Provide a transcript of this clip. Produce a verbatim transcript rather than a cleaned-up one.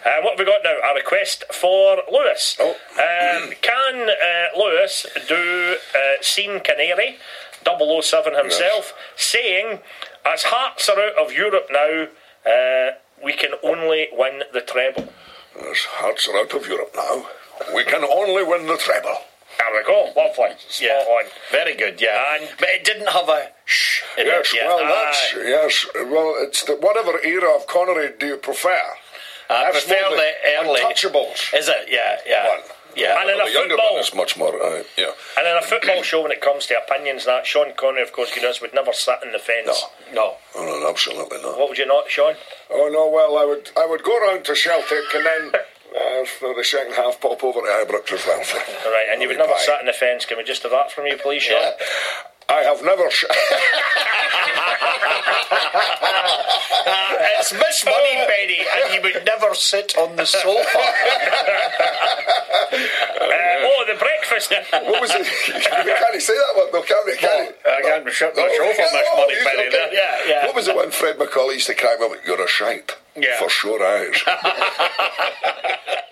Uh, what have we got now? A request for Lewis. Oh. Um, can uh, Lewis do uh, Sean Canary, double oh seven himself, yes. saying, as Hearts are out of Europe now, uh, we can only win the treble. As Hearts are out of Europe now, we can only win the treble. There we go, lovely. Spot yeah. on. Very good, yeah. And, but it didn't have a shh in yes, it. Yeah. Well, that's, yes, well, it's the, whatever era of Connery do you prefer? I That's prefer the early. Untouchables. Is it? Yeah, yeah. One. Yeah. And in well, a the younger football, one is much more, uh, yeah. And in a football show, when it comes to opinions, that Sean Connery, of course, Guinness would never sit in the fence. No, no, oh, no, absolutely not. What would you not, Sean? Oh no, well, I would, I would go round to Celtic and then uh, for the second half pop over to Ibrox as well. All right, and you would never sit in the fence. Can we just have that from you, please, Sean? Yeah. I have never. Sh- uh, it's Miss Moneypenny, and you would never sit on the sofa. uh, oh, the breakfast. What was it? We can't say that one, though, can we? Can no, I can't shut the sofa, Miss oh, Moneypenny. Okay. Yeah, yeah. What was the one Fred McCauley used to crack me up? You're a shite. Yeah. For sure eyes.